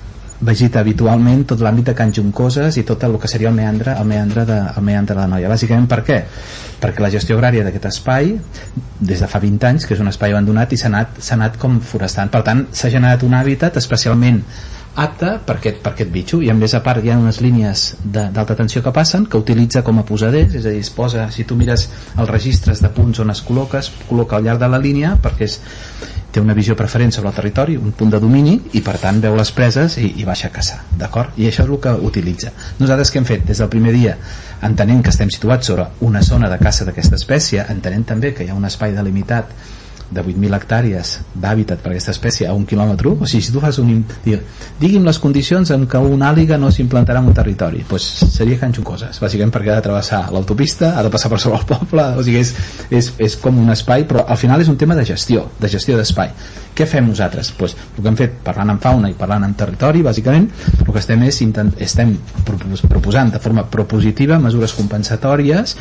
habitualment tot l'àmbit de Can Juncoses i tot el que seria el meandre de la Noia. Bàsicament per què? Perquè la gestió agrària d'aquest espai des de fa 20 anys, que és un espai abandonat, i s'ha anat com forestant. Per tant, s'ha generat un hàbitat especialment apte per aquest bitxo, i a més a part hi ha unes línies d'alta tensió que passen, que utilitza com a posaders, és a dir, es posa, si tu mires els registres de punts on es col·loca al llarg de la línia, perquè té una visió preferent sobre el territori, un punt de domini, i per tant veu les preses i baixa a caçar, d'acord? I això és el que utilitza. Nosaltres què hem fet? Des del primer dia, entenent que estem situats sobre una zona de caça d'aquesta espècie, entenent també que hi ha un espai delimitat de 8.000 hectàrees d'hàbitat per aquesta espècie a 1 quilòmetre, o sigui, si tu fas digui'm les condicions en què una àliga no s'implantarà en un territori, doncs seria Can Juncoses, bàsicament perquè ha de travessar l'autopista, ha de passar per sobre el poble, o sigui, és com un espai, però al final és un tema de gestió d'espai. Què fem nosaltres? Doncs el que hem fet, parlant amb fauna i parlant amb territori, bàsicament el que estem proposant de forma propositiva mesures compensatòries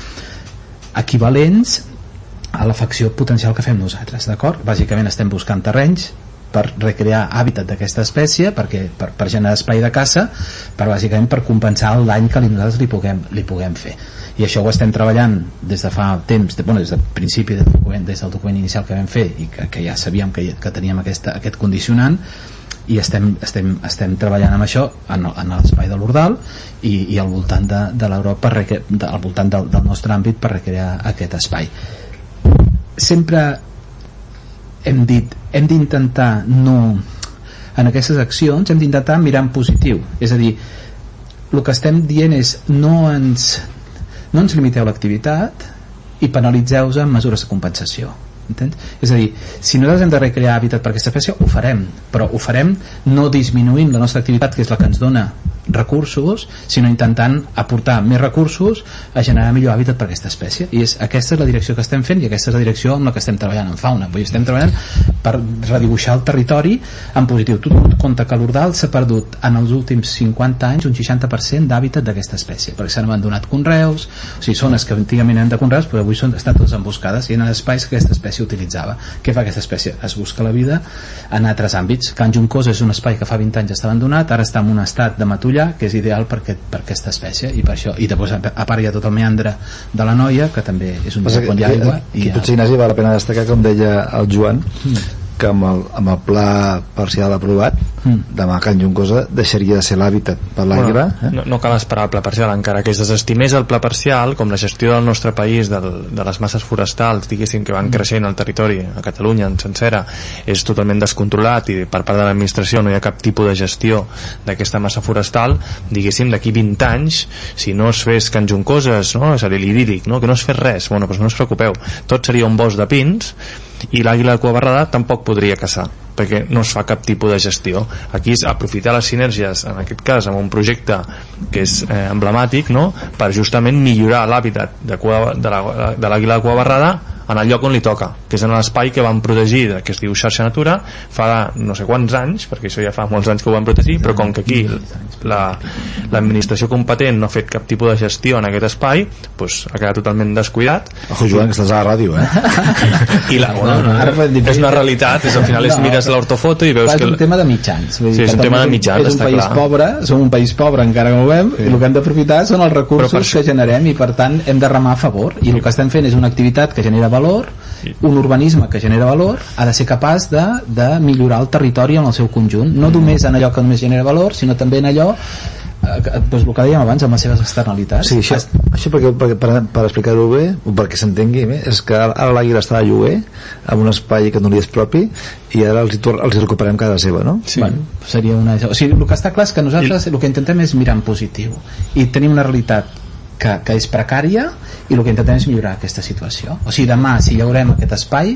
equivalents a l'afecció potencial que fem nosaltres, d'acord? Bàsicament estem buscant terrenys per recrear hàbitat d'aquesta espècie, per generar espai de caça, bàsicament per compensar el dany que nosaltres li puguem fer. I això ho estem treballant des de fa temps, des del principi del document, des del document inicial que vam fer, i que ja sabíem que teníem aquest condicionant, i estem treballant amb això en l'espai de l'Urdal i al voltant de l'Europa, al voltant del nostre àmbit, per recrear aquest espai. Sempre hem dit, hem d'intentar en aquestes accions hem d'intentar mirar en positiu, és a dir, el que estem dient és no ens limiteu l'activitat i penalitzeu-vos amb mesures de compensació. Entens? És a dir, si nosaltres hem de recrear hàbitat per aquesta espècie, ho farem, però ho farem no disminuint la nostra activitat, que és la que ens dona recursos, sinó intentant aportar més recursos a generar millor hàbitat per aquesta espècie, i aquesta és la direcció que estem fent i aquesta és la direcció amb la que estem treballant en fauna. Vull dir, estem treballant per redibuixar el territori en positiu. Tu compte que l'Ordal s'ha perdut en els últims 50 anys un 60% d'hàbitat d'aquesta espècie, perquè s'han abandonat conreus, o sigui, zones que antigament eren de conreus però avui estan totes emboscades i en espais que aquesta espècie utilitzava. Què fa aquesta espècie? Es busca la vida en altres àmbits. Can Juncosa és un espai que fa 20 anys està abandonat, ara està en un estat de matollar que és ideal per aquesta espècie, i per això, i després a part hi ha tot el meandre de la Noia, que també és un lloc on hi ha aigua. Aquí potser, Ignasi, val la pena destacar, com deia el Joan, que amb el pla parcial aprovat, demà Can Juncosa deixaria de ser l'hàbitat per l'àguila. No cal esperar el pla parcial, encara que es desestimés el pla parcial, com la gestió del nostre país de les masses forestals, diguéssim, que van creixent al territori, a Catalunya en sencera, és totalment descontrolat i per part de l'administració no hi ha cap tipus de gestió d'aquesta massa forestal, diguéssim, d'aquí 20 anys, si no es fes Can Juncoses, no? És a dir, l'idíl·lic, no? Que no es fes res, bueno, doncs no us preocupeu, tot seria un bosc de pins i l'àguila de cua barrada tampoc podria caçar, perquè no es fa cap tipus de gestió. Aquí és aprofitar les sinergies, en aquest cas amb un projecte que és emblemàtic, no? Per justament millorar l'hàbitat de l'àguila de cua barrada en el lloc on li toca, que és en l'espai que van protegir, que es diu Xarxa Natura, fa no sé quants anys, perquè això ja fa molts anys que ho van protegir, però com que aquí l'administració competent no ha fet cap tipus de gestió en aquest espai, doncs ha quedat totalment descuidat. Ojo, Joan, que estàs a la ràdio, I és una realitat, al final mires l'ortofoto i veus que... És un tema de mitjans. Sí, és un tema de mitjans, està clar. Som un país pobre, encara que ho veiem, i el que hem d'aprofitar són els recursos que generem, i per tant hem de remar a favor, i el que estem fent és una activitat que genera valor, un urbanisme que genera valor, ha de ser capaç de millorar el territori en el seu conjunt, no només en allò que només genera valor, sinó també en allò doncs el que dèiem abans, amb les seves externalitats. Sí, això per explicar-ho bé, o perquè s'entengui bé, és que ara l'àguila està a lloguer en un espai que no li és propi i ara els recuperem cada seva, no? Sí. Bueno, seria una... O sigui, el que està clar és que nosaltres el que intentem és mirar en positiu i tenim una realitat que és precària, i el que intentem és millorar aquesta situació. O sigui, demà si llaurem aquest espai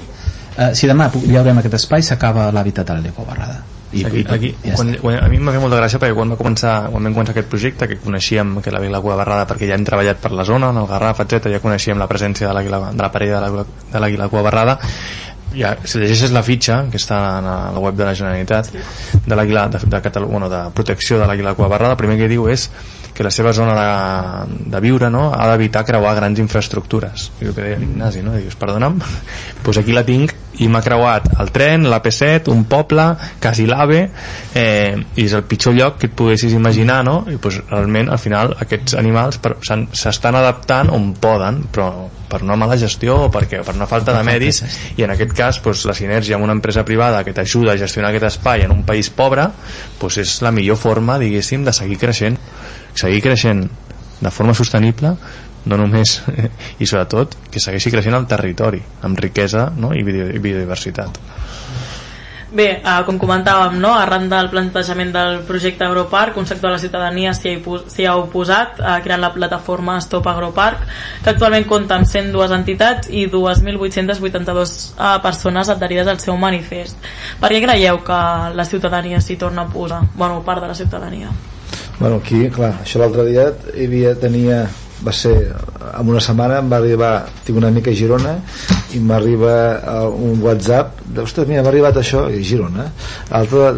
s'acaba l'hàbitat de l'àguila de cua barrada. Aquí, a mi m'ha fet molta gràcia perquè quan vam començar aquest projecte, que coneixíem que l'àguila de cua barrada, perquè ja hem treballat per la zona, en el Garraf, etc., ja coneixíem la presència de la parella de l'àguila de cua barrada. Ja, si llegeixes la fitxa que està a la web de la Generalitat de l'àguila de Catalunya, de protecció de l'àguila de cua barrada, el primer que diu és que la seva zona de viure, no, ha d'evitar creuar grans infraestructures. I el que deia l'Ignasi, no? Dius, perdona'm, doncs aquí la tinc i m'ha creuat el tren, l'AP7, un poble, quasi l'AVE, i és el pitjor lloc que et poguessis imaginar, no? I doncs realment al final aquests animals s'estan adaptant on poden, però per una mala gestió o per una falta de medis, i en aquest cas doncs, la sinergia amb una empresa privada que t'ajuda a gestionar aquest espai en un país pobre, doncs és la millor forma, diguéssim, de seguir creixent de forma sostenible, no només, i sobretot que segueixi creixent el territori amb riquesa, no? I biodiversitat. Bé, com comentàvem, no? Arran del plantejament del projecte Agroparc, un sector de la ciutadania s'hi ha oposat, creant la plataforma Stop Agroparc, que actualment compta amb 102 entitats i 2.882 persones adherides al seu manifest. Per què creieu que la ciutadania s'hi torna a posar? Bueno, part de la ciutadania. Bueno, aquí, clar, això l'altre dia va ser, en una setmana em va arribar, tinc una mica a Girona, i m'arriba un WhatsApp ostres, mira, m'ha arribat això, i Girona, l'altre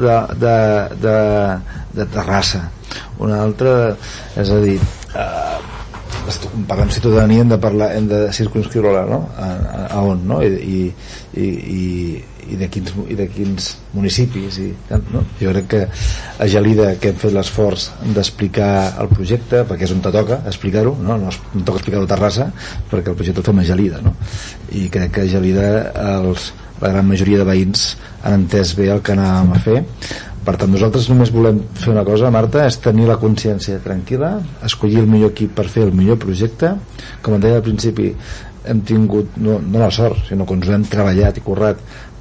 de Terrassa, un altre, és a dir, parlem de ciutadania, hem de circunscriure-la, no? A on, no? I de quins municipis, no? Jo crec que a Gelida, que hem fet l'esforç d'explicar el projecte, perquè és on te toca explicar-ho, no em toca explicar-ho a Terrassa, perquè el projecte el fem a Gelida, no? I crec que a Gelida la gran majoria de veïns han entès bé el que anàvem a fer. Per tant, nosaltres només volem fer una cosa, Marta, és tenir la consciència tranquil·la, escollir el millor equip per fer el millor projecte. Com et deia al principi, hem tingut no la sort, sinó que ens ho hem treballat i currat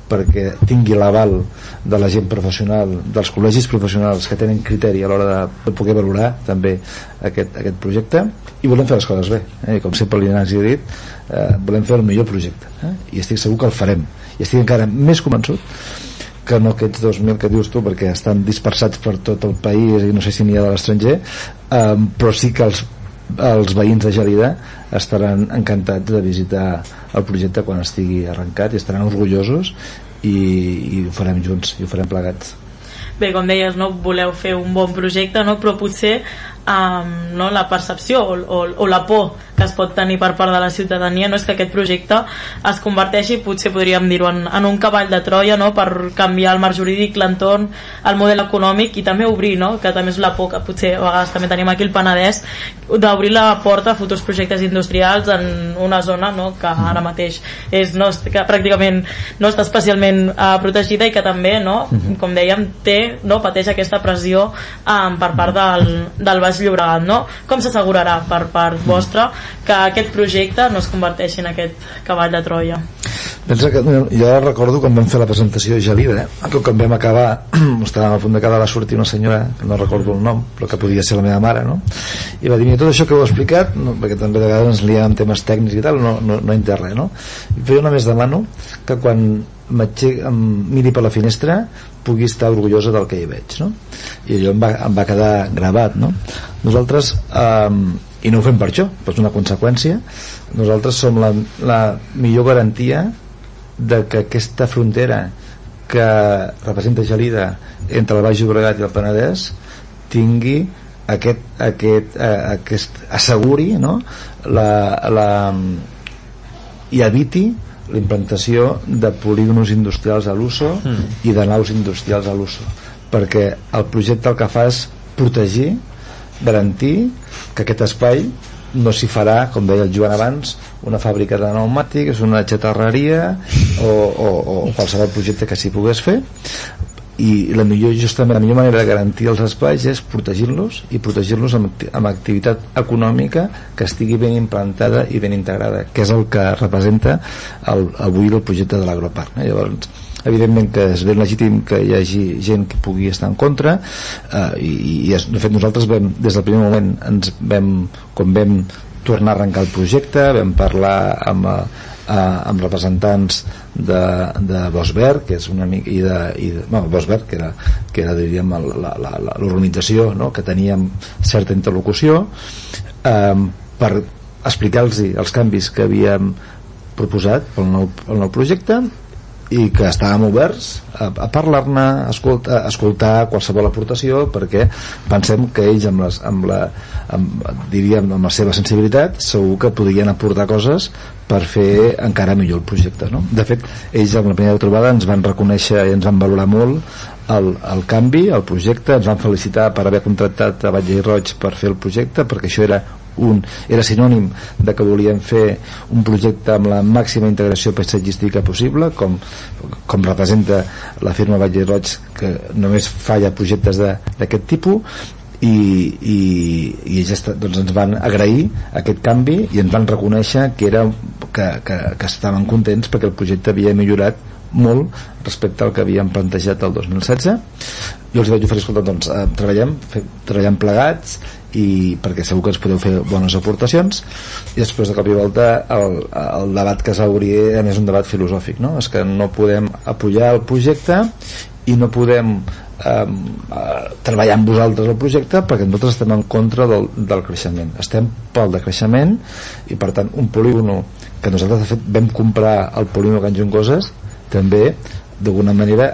perquè tingui l'aval de la gent professional, dels col·legis professionals que tenen criteri a l'hora de poder valorar també aquest projecte, i volem fer les coses bé, com sempre l'Ignasi ha dit, volem fer el millor projecte, i estic segur que el farem, i estic encara més convençut que no aquests 2.000 que dius tu, perquè estan dispersats per tot el país i no sé si n'hi ha de l'estranger, però sí que els veïns de Gelida estaran encantats de visitar el projecte quan estigui arrencat i estaran orgullosos i ho farem junts i ho farem plegats. Bé, com deies, no voleu fer un bon projecte, no? Però potser no, la percepció o la por que es pot tenir per part de la ciutadania no és que aquest projecte es converteixi, potser podríem dir-ho, en un cavall de Troia, no? Per canviar el marc jurídic, l'entorn, el model econòmic i també obrir, no? Que també és la por que potser a vegades també tenim aquí el Penedès, d'obrir la porta a futurs projectes industrials en una zona, no? Que ara mateix que pràcticament no està especialment protegida i que també, no? Com dèiem, pateix aquesta pressió per part del Baix Llobregat, no? Com s'assegurarà per part vostra que aquest projecte no es converteixi en aquest cavall de Troia? Pensa que jo recordo quan vam fer la presentació a Gelida, que quan vam acabar estàvem a punt d'acabar, va sortir una senyora que no recordo el nom, però que podia ser la meva mare, no? I va dir, tot això que heu explicat, perquè també de vegades ens liem amb temes tècnics i tal, no hi té res, no? Però jo només demano que quan em miri per la finestra pugui estar orgullosa del que hi veig, no? I allò em va quedar gravat, no? Nosaltres i no ho fem per això, però és una conseqüència, nosaltres som la millor garantia de que aquesta frontera que representa Gelida entre el Baix Llobregat i el Penedès tingui aquest asseguri, no? I eviti la implantació de polígons industrials a l'uso i de naus industrials a l'uso, perquè el projecte el que fa és protegir, garantir que aquest espai no s'hi farà, com deia el Joan abans, una fàbrica de pneumàtics, una xatarreria o qualsevol projecte que s'hi pogués fer, i justament la millor manera de garantir els espais és protegir-los i protegir-los amb activitat econòmica que estigui ben implantada i ben integrada, que és el que representa avui el projecte de l'Agroparc, no? Llavors, evidentment que és ben legítim que hi hagi gent que pugui estar en contra, i de fet nosaltres des del primer moment quan vam tornar a arrencar el projecte vam parlar amb representants de Bosberg, que és una mica Bosberg, que era diríem l'organització, no? Que teníem certa interlocució per explicar-los els canvis que havíem proposat pel nou projecte i que estàvem oberts a parlar-ne, a escoltar qualsevol aportació, perquè pensem que ells amb la seva sensibilitat segur que podrien aportar coses per fer encara millor el projecte, no? De fet, ells en la primera trobada ens van reconèixer i ens van valorar molt el canvi, el projecte, ens van felicitar per haver contractat a Batlle i Roig per fer el projecte, perquè això era sinònim de que volíem fer un projecte amb la màxima integració paisatgística possible, com representa la firma Batlle i Roig, que només falla projectes d'aquest tipus, i doncs ens van agrair aquest canvi i ens van reconèixer que estaven contents perquè el projecte havia millorat molt respecte al que havíem plantejat el 2016. Jo els vaig oferir, escolta, doncs treballem plegats, i perquè segur que ens podeu fer bones aportacions, i després de cop i volta el debat que s'hauria és un debat filosòfic, no? És que no podem apoyar el projecte i no podem treballar amb vosaltres el projecte perquè nosaltres estem en contra del creixement, estem pel decreixement, i per tant un polígono que nosaltres de fet vam comprar el polígono Can Joncoses també d'alguna manera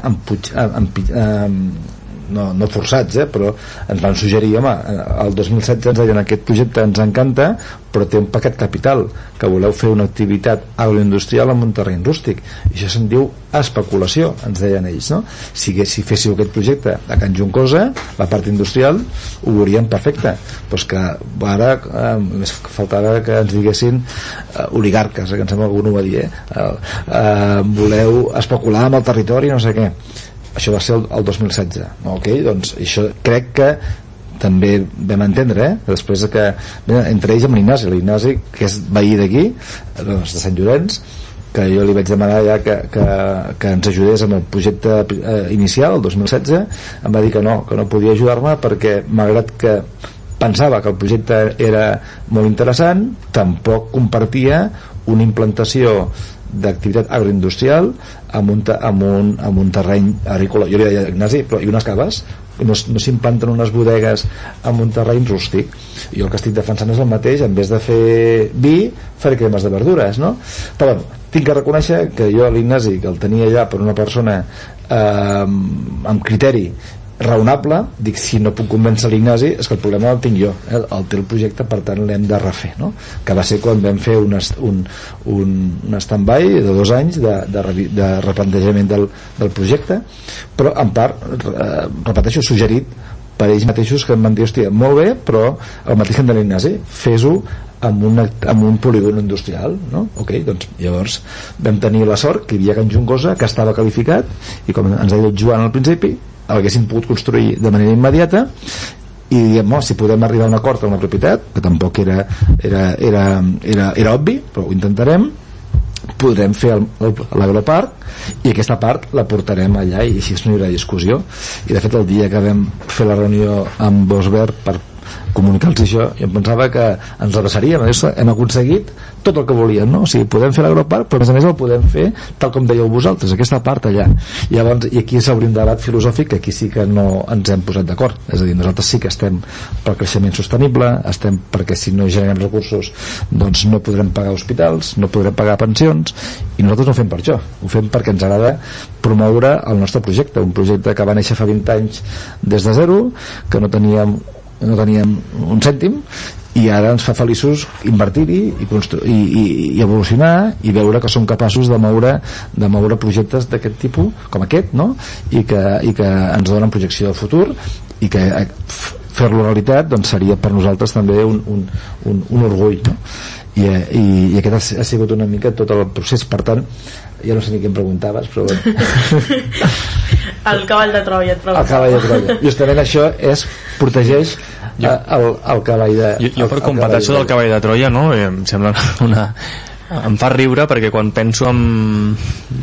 no forçats, però ens van suggerir, home, el 2016 ens deien aquest projecte ens encanta però té un paquet capital, que voleu fer una activitat agroindustrial en un terreny rústic, i això se'n diu especulació, ens deien ells, no? Si féssiu aquest projecte a Can Juncosa, la part industrial ho veuríem perfecte, però és que ara més faltava que ens diguessin oligarques, que em sembla que algú ho va dir, voleu especular amb el territori, no sé què. Això va ser el 2016, ok? Doncs això crec que també vam entendre, després que entre ells amb l'Ignasi, que és veí d'aquí, doncs de Sant Llorenç, que jo li vaig demanar ja que ens ajudés amb el projecte inicial, el 2016. Em va dir que no podia ajudar-me perquè, malgrat que pensava que el projecte era molt interessant, tampoc compartia una implantació d'activitat agroindustrial amb un terreny agrícola. Jo li deia, Ignasi, però i unes caves? No s'implanten unes bodegues amb un terreny rústic. Jo el que estic defensant és el mateix, en vez de fer vi, fer cremes de verdures, no? Però bueno, tinc que reconèixer que jo l'Ignasi, que el tenia ja per una persona amb criteri raonable, dic, si no puc convèncer l'Ignasi és que el problema el tinc jo, el té el projecte, per tant l'hem de refer, no? Que va ser quan vam fer un stand-by de 2 anys de replantejament del projecte, però en part repeteixo, suggerit per ells mateixos, que em van dir, hòstia, molt bé, però el mateix que en de l'Ignasi, fes-ho amb un polígon industrial, no? Ok, doncs llavors vam tenir la sort que hi havia Can Juncosa, que estava qualificat, i com ens deia el Joan al principi, l'haguéssim pogut construir de manera immediata, i diem, si podem arribar a un acord amb la propietat, que tampoc era obvi, però ho intentarem, podrem fer l'agroparc, i aquesta part la portarem allà, i així no hi haurà discussió. I de fet el dia que vam fer la reunió amb Bosberg per comunicar-los això, jo em pensava que ens abraçaríem. Hem aconseguit tot el que volíem, no? O sigui, podem fer l'agroparc, però a més el podem fer tal com dèieu vosaltres, aquesta part allà. I aquí s'obri un debat filosòfic, que aquí sí que no ens hem posat d'acord. És a dir, nosaltres sí que estem pel creixement sostenible, estem perquè si no generem recursos doncs no podrem pagar hospitals, no podrem pagar pensions, i nosaltres no ho fem per això, ho fem perquè ens agrada promoure el nostre projecte, un projecte que va néixer fa 20 anys des de zero, que no teníem un cèntim, i ara ens fa feliços invertir-hi i evolucionar i veure que som capaços de moure projectes d'aquest tipus, com aquest, no? I que ens donen projecció de futur, i que fer-lo realitat doncs seria per nosaltres també un orgull, no? I aquest ha sigut una mica tot el procés. Per tant, ja no sé ni què em preguntaves, però el cavall de Troia, el cavall de Troia, justament això protegeix el cavall de... Jo per completar això del cavall de Troia, no? Em sembla em fa riure, perquè quan penso en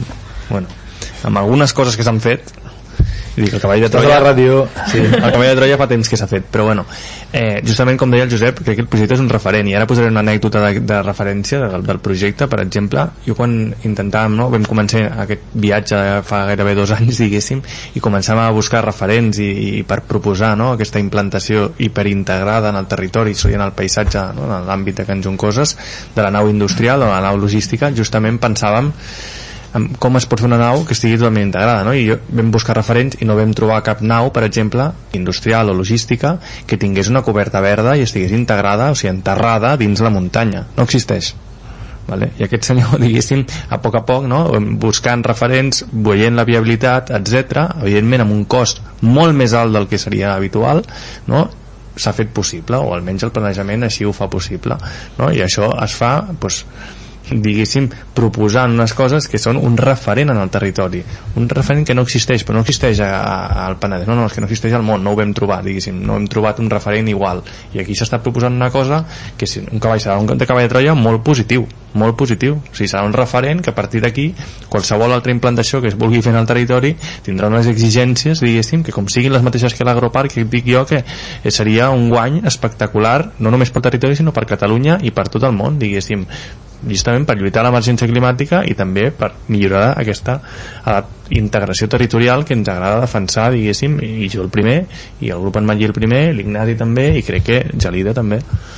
algunes coses que s'han fet, i dic, el cavall de Troia, sí, el cavall de Troia fa temps que s'ha fet, però bueno, justament com deia el Josep, crec que el projecte és un referent, i ara posaré una anècdota de referència del projecte. Per exemple, jo quan intentàvem, vam començar aquest viatge fa gairebé 2 anys, diguéssim, i començàvem a buscar referents i per proposar aquesta implantació hiperintegrada en el territori i en el paisatge, en l'àmbit de Can Juncoses, de la nau industrial o la nau logística. Justament pensàvem com es pot fer una nau que estigui totalment integrada, no? I vam buscar referents i no vam trobar cap nau, per exemple, industrial o logística, que tingués una coberta verda i estigués integrada, o sigui, enterrada dins la muntanya. No existeix. Vale? I aquest senyor, diguéssim, a poc, no? Buscant referents, veient la viabilitat, etc., evidentment amb un cost molt més alt del que seria habitual, no? S'ha fet possible, o almenys el planejament així ho fa possible, no? I això es fa, diguéssim, proposant unes coses que són un referent en el territori, un referent que no existeix, però no existeix al Penedès, no, és que no existeix al món, no ho vam trobar, diguéssim, no hem trobat un referent igual, i aquí s'està proposant una cosa que un cavall serà un de cavall de Troia molt positiu, o sigui, serà un referent que a partir d'aquí qualsevol altra implantació que es vulgui fer en el territori tindrà unes exigències, diguéssim, que com siguin les mateixes que l'agroparc, que dic jo que seria un guany espectacular, no només pel territori sinó per Catalunya i per tot el món, diguéssim, justament per lluitar l'emergència climàtica i també per millorar aquesta integració territorial que ens agrada defensar, diguéssim, i jo el primer, i el grup en Manllí el primer, l'Ignasi també, i crec que Gelida també.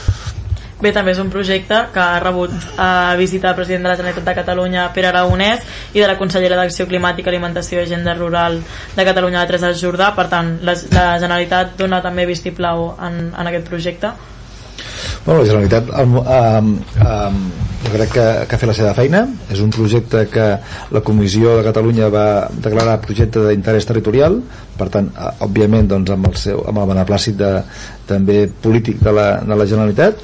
Bé, també és un projecte que ha rebut visita del president de la Generalitat de Catalunya, Pere Aragonès, i de la consellera d'Acció Climàtica, Alimentació i Agenda Rural de Catalunya, la Teresa Jordà. Per tant, la Generalitat dona també vistiplau en aquest projecte. Bueno, la Generalitat jo crec que ha fet la seva feina. És un projecte que la Comissió de Catalunya va declarar projecte d'interès territorial, per tant, òbviament, doncs, amb el beneplàcit també polític de la Generalitat,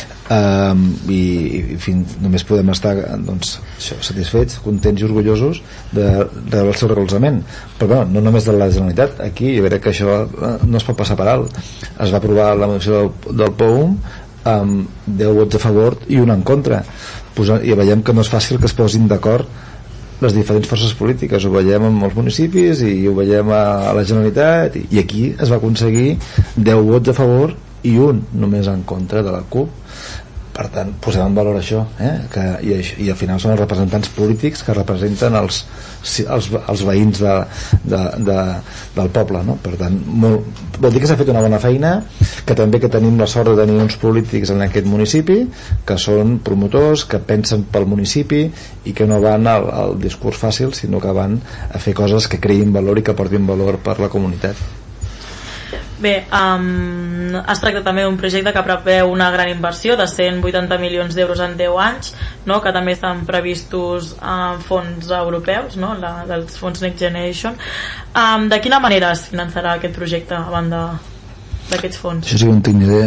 i només podem estar satisfets, contents i orgullosos de rebre el seu recolzament. Però no només de la Generalitat, aquí jo crec que això no es pot passar per alt. Es va aprovar la moció del POUM amb 10 vots a favor i un en contra, i veiem que no és fàcil que es posin d'acord les diferents forces polítiques. Ho veiem en molts municipis i ho veiem a la Generalitat, i aquí es va aconseguir 10 vots a favor i un només en contra de la CUP. Per tant, posem en valor això, i al final són els representants polítics que representen els veïns del poble, no? Per tant, vol dir que s'ha fet una bona feina, que també que tenim la sort de tenir uns polítics en aquest municipi que són promotors, que pensen pel municipi i que no van al discurs fàcil, sinó que van a fer coses que creïn valor i que portin valor per la comunitat. Bé, es tracta també d'un projecte que preveu una gran inversió de 180 milions d'euros en 10 anys, no? Que també estan previstos fons europeus, no? Dels fons Next Generation. De quina manera es finançarà aquest projecte a banda d'aquests fons? Això sí que no tinc ni idea,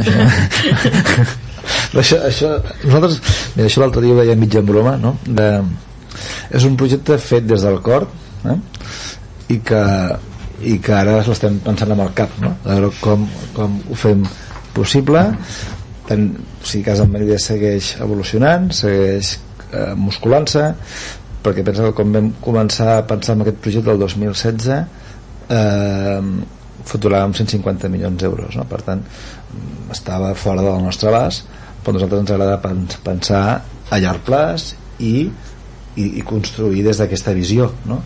això. Nosaltres, mira, això l'altre dia ho veia mig en broma, no? És un projecte fet des del cor, i que ara l'estem pensant amb el cap, no? A veure com ho fem possible. Si Casa Ametller segueix evolucionant, segueix musculant-se, perquè pensa que quan vam començar a pensar en aquest projecte el 2016 facturàvem 150 milions d'euros, no? Per tant, estava fora del nostre abast, però a nosaltres ens agrada pensar a llarg plaç i construir des d'aquesta visió, no?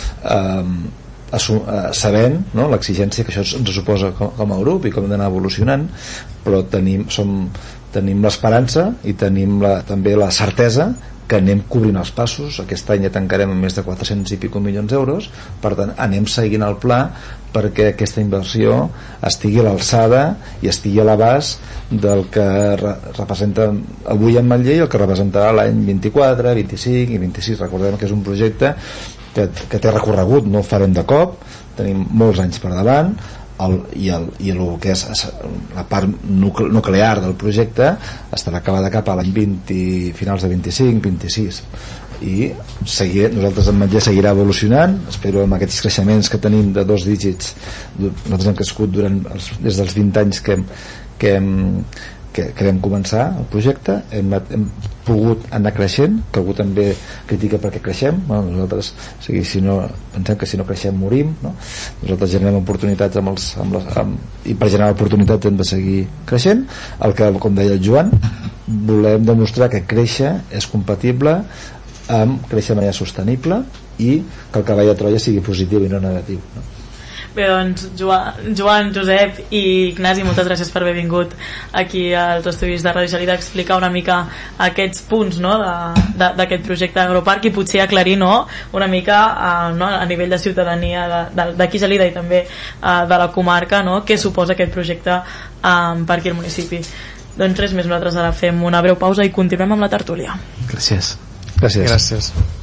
Sabent, no, l'exigència que això ens suposa com a grup i com hem d'anar evolucionant, però tenim l'esperança i tenim també la certesa que anem cobrint els passos. Aquest any ja tancarem amb més de 400 i pico milions d'euros, per tant anem seguint el pla perquè aquesta inversió estigui a l'alçada i estigui a l'abast del que representa avui en Manlleu i el que representarà l'any 24, 25 i 26. Recordem que és un projecte que té recorregut, no ho farem de cop, tenim molts anys per davant, i el que és la part nuclear del projecte estarà acabada cap a l'any 20, finals de 25-26, i nosaltres en Manlleu seguirà evolucionant. Espero amb aquests creixements que tenim de 2 dígits. Nosaltres hem crescut des dels 20 anys que vam començar el projecte, hem pogut anar creixent, que algú també critica perquè creixem. Nosaltres pensem que si no creixem morim, no? Nosaltres generem oportunitats i per generar oportunitats hem de seguir creixent. El que, com deia el Joan, volem demostrar que créixer és compatible amb créixer de manera sostenible i que el cavall de Troia sigui positiu i no negatiu, no? Bé, doncs Joan, Josep i Ignasi, moltes gràcies per haver vingut aquí als estudis de Ràdio Gelida a explicar una mica aquests punts, no, d'aquest projecte d'Agroparc, i potser aclarir, no, una mica a nivell de ciutadania d'aquí Gelida i també de la comarca, no, què suposa aquest projecte per aquí al municipi. Doncs res més, nosaltres ara fem una breu pausa i continuem amb la tertúlia. Gràcies. Gràcies.